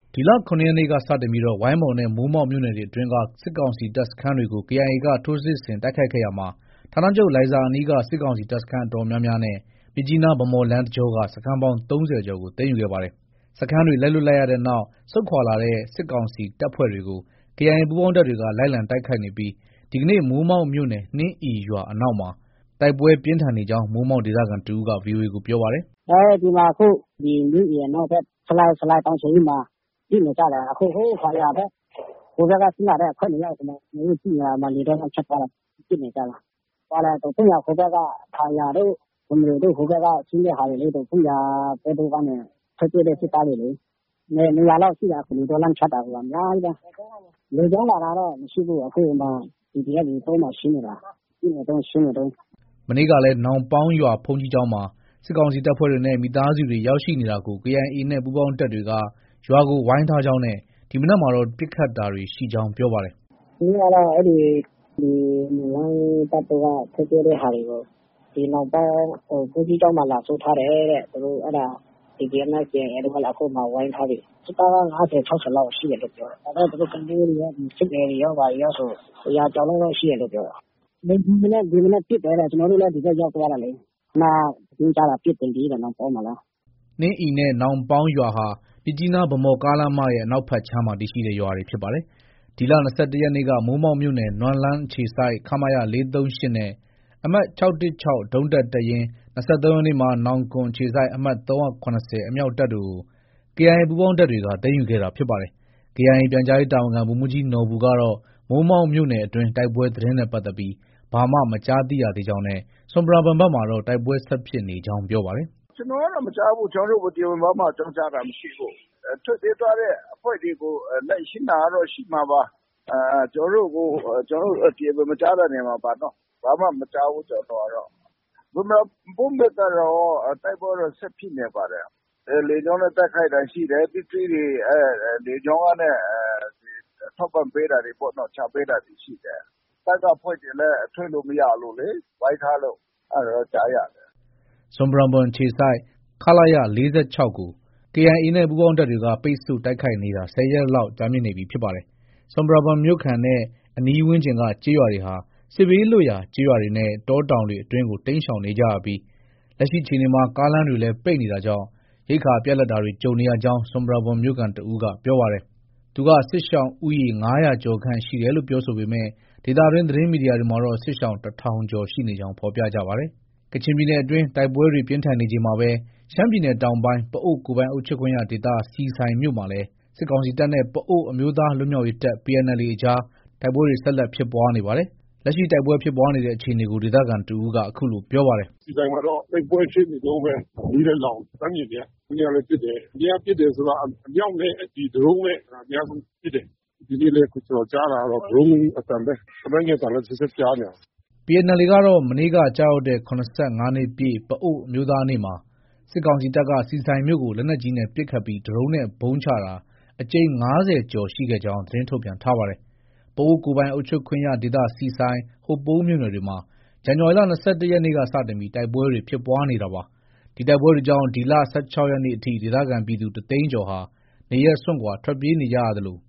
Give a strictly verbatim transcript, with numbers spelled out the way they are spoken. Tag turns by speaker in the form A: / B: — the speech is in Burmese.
A: ဒီလခုနှစ်ရက်နေ့ကစတင်ပြီးဝိုင်းမော်နဲ့မိုးမောက်မြို့နယ်တွေအတွင်းကစစ်ကောင်စီတပ်စခန်းတွေကို ကေအိုင်အေက ထိုးစစ်ဆင်တိုက်ခိုက်ခဲ့ရာမှာဌာနချုပ်လိုင်ဇာအနီးကစစ်ကောင်စီတပ်စခန်းအတော်များများနဲ့မြစ်ကြီးနား-ဗန်းမော်လမ်းတကြောက စခန်းပေါင်းသုံးဆယ်ကျော်ကိုသိမ်းယူခဲ့ပါတယ်။ စခန်းတွေလက်လွှတ်လိုက်ရတဲ့နောက်ဆုတ်ခွာလာတဲ့စစ်ကောင်စီတပ်ဖွဲ့တွေကို ကေအိုင်အေပူးပေါင်းတပ်တွေက လိုက်လံတိုက်ခိုက်နေပြီး ဒီကနေ့ မိုးမောက်မြို့နယ် နှင်းအီရွာအနောက်မှာ တိုက်ပွဲပြင်းထန်နေကြောင်း မိုးမောက်ဒေသခံတဦးက ဗွီအိုအေကို ပြောပါတယ်
B: ။ “အဲဒီမှာအခုဒီနှင်းအီအနောက်ဘက်ဆလိုင်ဆလိုင်တောင်ခြေရင်းမှာပစ်နေကြတယ်။ အခုဟိုခါယာဘက်ဟိုဘက်ကဆင်းလာတဲ့အဖွဲ့နှစ်ယောက်ကိုမှကျနော်တို့ကြည့်နေတာမှာလေတပ်ကဖြတ်သွားတာပစ်နေကြတာ။ ဟိုလေဒေါ့ဖုန်းယန်ဟိုဘက်ကခါယာတို့ဘွမ်ရဲတို့ဟိုဘက်ကဆင်းတဲ့ဟာတွေလေဒေါ့ဖုန်းယန်ဘက်တို့ကနေထွက်ပြေးတဲ့စစ်သားတွေလေ။ နှစ်ရာလောက်ရှိတယ်။ လေကြောင်းလမ်းဖြတ်တာကိုအများကြီးပဲ။ လေကြောင်းလာတာတော့မရှိဘူး။ အခုမှာ ပီဒီအက်ဖ်တွေတိုးမှာရှင်းနေတာ။ ပစ်နေတုန်းရှင်းနေတုန်း။
A: ” မနေ့ကလည်း နောင်ပေါင်းရွာဘုန်းကြီးကျောင်းမှာ စစ်ကောင်စီတပ်ဖွဲ့တွေနဲ့မိသားစုတွေရောက်ရှိနေတာကို ကေအိုင်အေနဲ့ ပူးပေါင်းတပ်တွေက ရွာကိုဝိုင်းထားကြောင်းနဲ့ ဒီမနက်မှာတော့ ပစ်ခတ်တာတွေရှိကြောင်းပြောပါတယ်
B: ။ “မနေ့ကတော့ အဲဒီဒီနွမ်းလန်းတပ်တို့ကထွက်ပြေးတဲ့ဟာတွေကို ဒီနောင်ပေါင်းဘုန်းကြီးကျောင်းမှာလာစုထားတယ်တဲ့။ သူတို့အဲဒါ ပီဒီအက်ဖ်နဲ့ ကေအိုင်အေတို့ကအခုမှာဝိုင်းထားပြီ။ စစ်သားက ငါးဆယ်၊ ခြောက်ဆယ်လောက်ရှိတယ်လို့ပြောတယ်။ ဒါပေမဲ့သူတို့ကလေးတွေရောစစ်သည်တွေရောဘာတွေရောဆို တစ်ရာကျော်လောက်တော့ရှိတယ်လို့ပြောတယ်။ ဒီမနက်ဒီမနက်ပစ်တယ်တဲ့။ ကျနော်တို့လည်းဒီဘက်ရောက်သွားတာလေ။ ခုနကသတင်းကြားတာပစ်တယ်လေတဲ့နောင်ပေါင်းမှာလည်း။
A: ” နှင်းအီနဲ့ နောင်ပေါင်းရွာဟာ မြစ်ကြီးနား-ဗန်းမော်ကားလမ်းမရဲ့ အနောက်ဘက်ခြမ်းမှာတည်ရှိတဲ့ရွာတွေဖြစ်ပါတယ်။ ဒီလ ၂၁ရက်နေ့က မိုးမောက်မြို့နယ် နွမ်းလန်းအခြေစိုက် ခမရ ၄၃၈နဲ့ အမှတ် ၆၁၆ ဒုံးတပ်တပ်ရင်း၊ ၂၃ရက်နေ့မှာ နောင်ကွန်အခြေစိုက် အမှတ် ၃၇၀ အမြောက်တပ်တို့ကို ကေအိုင်အေပူးပေါင်းတပ်တွေက သိမ်းယူခဲ့တာဖြစ်ပါတယ်။ ကေအိုင်အေပြန်ကြားရေးတာဝန်ခံဗိုလ်မှူးကြီးနော်ဘူကတော့ မိုးမောက်မြို့နယ်အတွင်းတိုက်ပွဲသတင်းနဲ့ပတ်သက်ပြီး ဘာမှ မကြားသိရသေးကြောင်းနဲ့ ဆွမ်ပရာဘွမ်ဘက်မှာတော့ တိုက်ပွဲဆက်ဖြစ်နေကြောင်း ပြောပါတယ်
C: ။ “ကျနော်ကတော့မကြားဘူး။ ကျနော်တို့ကိုတရားဝင်ဘာမှအကြောင်းကြားတာမရှိဘူး။ ထွက်ပြေးသွားတဲ့အဖွဲ့တွေကိုလိုက်ရှင်းတာကတော့ရှိမှာပါ။ ကျနော်တို့ကိုကျနော်တို့တရားဝင်မကြားတဲ့နေရာမှာပါနော်။ ဘာမှမကြားဘူးကျနော်တို့ကတော့။ ဆွမ်ပရာဘွမ်ဘက်ကတော့တိုက်ပွဲတော့ဆက်ဖြစ်နေပါတယ်။ လေကြောင်းနဲ့တိုက်ခိုက်တာရှိတယ်။ ပစ္စည်းတွေလေကြောင်းကနေထောက်ပံ့ပေးတာတွေပေါ့နော်။ ချပေးတာတွေရှိတယ်။ တပ်ကအဖွဲ့တွေလည်းထွက်လို့မရလို့လေ။ ဝိုင်းထားလို့ အဲလိုတော့ကြားရတယ်။
A: ” ဆွမ်ပရာဘွမ်အခြေစိုက် ခလရ ၄၆ကို ကေအိုင်အေနဲ့ ပူးပေါင်းတပ်တွေက ပိတ်ဆို့တိုက်ခိုက်နေတာ ၁၀ရက်လောက်ကြာမြင့်နေပြီဖြစ်ပါတယ်။ ဆွမ်ပရာဘွမ်မြို့ခံနဲ့ အနီးဝန်းကျင်က ကျေးရွာတွေဟာ စစ်ဘေးလွတ်ရာကျေးရွာတွေနဲ့ တောတောင်တွေအတွင်းကို တိမ်းရှောင်နေကြရပြီး လက်ရှိအခြေအနေမှာ ကားလမ်းတွေလည်း ပိတ်နေတာကြောင့် ရိက္ခာပြတ်လပ်တာတွေ ကြုံနေရကြောင်း ဆွမ်ပရာဘွမ်မြို့ခံတဦးက ပြောပါတယ်။ သူက စစ်ရှောင်ဦးရေ ၅၀၀ကျော်ခန့်ရှိတယ်လို့ပြောဆိုပေမဲ့ ဒေသတွင်းသတင်းမီဒီယာတွေမှာတော့ စစ်ရှောင် တထောင်ကျော်ရှိနေကြောင်း ဖော်ပြကြပါတယ်။ ကချင်ပြည်နယ်အတွင်း တိုက်ပွဲတွေပြင်းထန်နေချိန်မှာပဲ ရှမ်းပြည်နယ်တောင်ပိုင်း ပအိုဝ်းကိုယ်ပိုင်အုပ်ချုပ်ခွင့်ရဒေသ ဆီဆိုင်မြို့မှာလည်း စစ်ကောင်စီတပ်နဲ့ ပအိုဝ်းအမျိုးသားလွတ်မြောက်ရေးတပ် PNLA အကြား တိုက်ပွဲတွေ ဆက်လက်ဖြစ်ပွားနေပါတယ်။ လက်ရှိတိုက်ပွဲဖြစ်ပွားနေတဲ့အခြေအနေကို ဒေသခံတဦးက အခုလို ပြောပါတယ်
D: ။ “ဆီဆိုင်မှာတော့တိုက်ပွဲဖြစ်နေတုန်းပဲ။ မီးလည်းလောင်လှမ်းမြင်နေရတယ်။ မနေ့ကလည်းပစ်တယ်။ မနေ့ကပစ်တယ်ဆိုတာ အမြောက်နဲ့ဒီဒရုန်းနဲ့အများဆုံးပစ်တယ်။ ဒီနေ့လည်း ကျနော်ကြားတာကတော့ ဒရုန်းအသံပဲ။ လက်နက်ငယ်အသံလည်း ဆက်တိုက်ကြားနေရတယ်
A: ။ PNLA ကတော့ မနေ့က ကျရောက်တဲ့ ၇၅နှစ်ပြည့် ပအိုဝ်းအမျိုးသားနေ့မှာ စစ်ကောင်စီတပ်က ဆီဆိုင်မြို့ကို လက်နက်ကြီးနဲ့ပစ်ခတ်ပြီး ဒရုန်းနဲ့ဗုံးချတာ အကြိမ် ၅၀ကျော်ရှိခဲ့ကြောင်း သတင်းထုတ်ပြန်ထားပါတယ်။ ပအိုဝ်းကိုယ်ပိုင်အုပ်ချုပ်ခွင့်ရဒေသ ဆီဆိုင်၊ ဟိုပုံးမြို့နယ်တွေမှာ ဇန်နဝါရီလ ၂၁ရက်နေ့က စတင်ပြီး တိုက်ပွဲတွေ ဖြစ်ပွားနေတာပါ။ ဒီတိုက်ပွဲတွေကြောင့် ဒီလ ၁၆ရက်နေ့အထိ ဒေသခံပြည်သူ တသိန်းကျော်ဟာ နေရပ်စွန့်ခွာထွက်ပြေးနေကြရသလို